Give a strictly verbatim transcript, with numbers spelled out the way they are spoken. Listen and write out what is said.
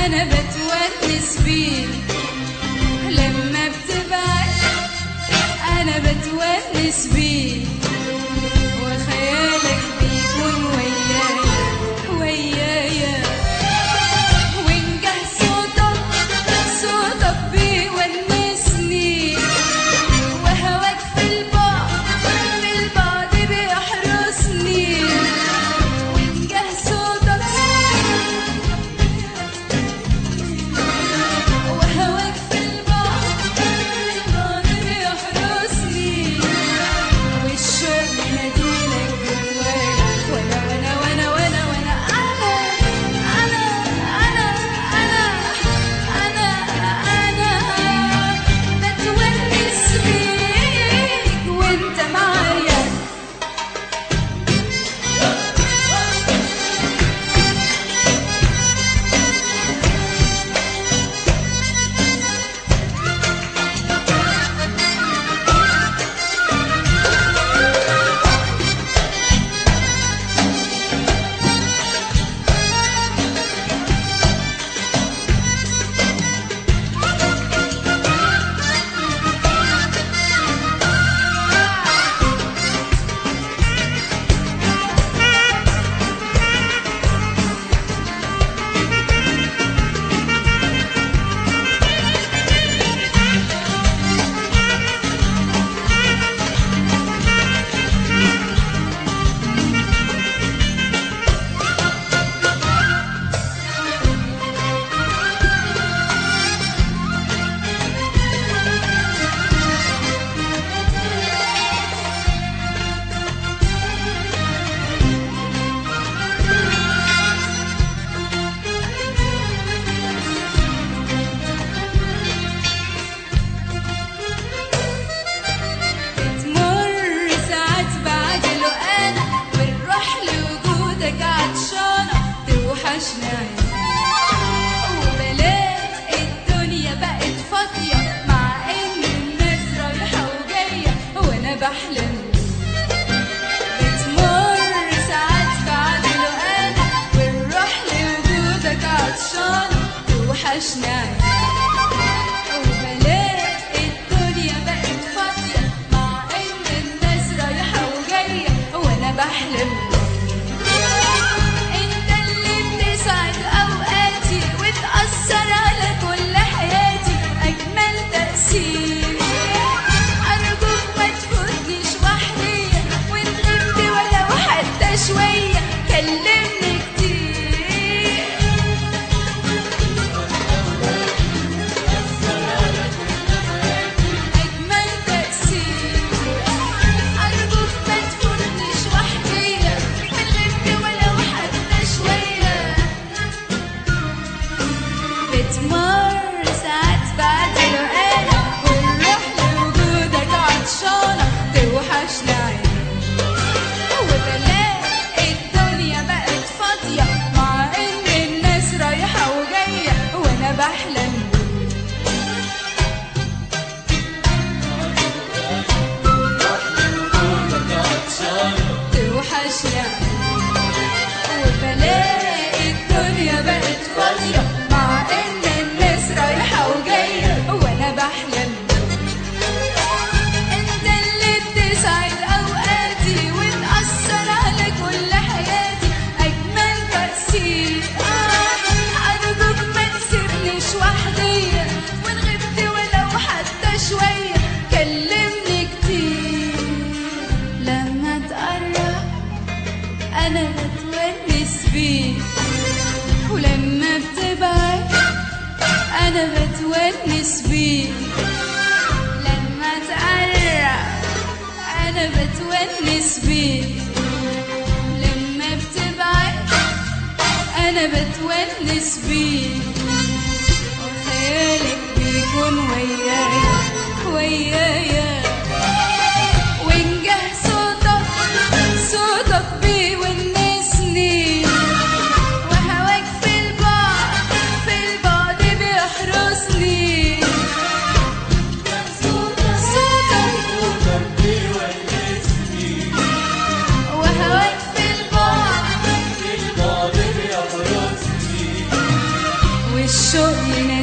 أنا بتونس بيك لما بتبعد، أنا بتونس بيك وخيالك بيكون ويايا ويايا، ونجح صوتك صوتك بيونسني، وهواك في البعد في البعد بيحرسني، ونجح صوتك وهواك في البعد في البعد بيحرسني، والشوق يناديلك جوايا، وانا وانا وانا وانا وانا انا انا انا انا انا انا بتونس بيك وانت معايا. بتمر ساعات بعجل وانا والروح لوجودك عطشانه توحشني عيني، وبلاقي الدنيا بقت فاضيه مع ان الناس رايحه وجايه وانا بحلم. بتمر ساعات بعجل وانا والروح لوجودك عطشانه توحشني عيني، وبلاقي الدنيا بقت فاضية مع إن الناس رايحة وجاية وأنا بحلم. أنت اللي بتسعد أوقاتي وتأثر على كل حياتي أجمل تأثير، أرجوك ما تفوتنيش وحدية، وإن غبت ولو حتى شوية كلمني كتير. أجمل تأثير، أرجوك ما تفوتنيش وحدية، وإن غبت ولو حتى شوية. بتمر ساعات بعدل وأنا والروح لوجودك عطشانة توحشني عيني، وبلاقي الدنيا بقت فاضية مع إن الناس رايحة وجاية وأنا بحلم. توحشني وبلاقي الدنيا بقت فاضية مع إن الناس رايحة وجاية وأنا بحلم. أنت اللي بتسعد أوقاتي وتأثر على كل حياتي أجمل تأثير، أرجوك ما تسيبنيش وحدية، وإن غبت ولو حتى شوية كلمني كتير. لما تقرب أنا بتونس بيك، ولما بتبعد أنا بتونس بيك. لما تقرب أنا بتونس بيك، لما بتبعد أنا بتونس بيك، وخيالك بيكون ويايا ويايا، ونجح صوتك صوتك بيونسني، وهواك في البعد في البعد بيحرسني، صوتك صوتك بيونسني، وهواك في البعد في البعد بيحرسني، والشوق يناديني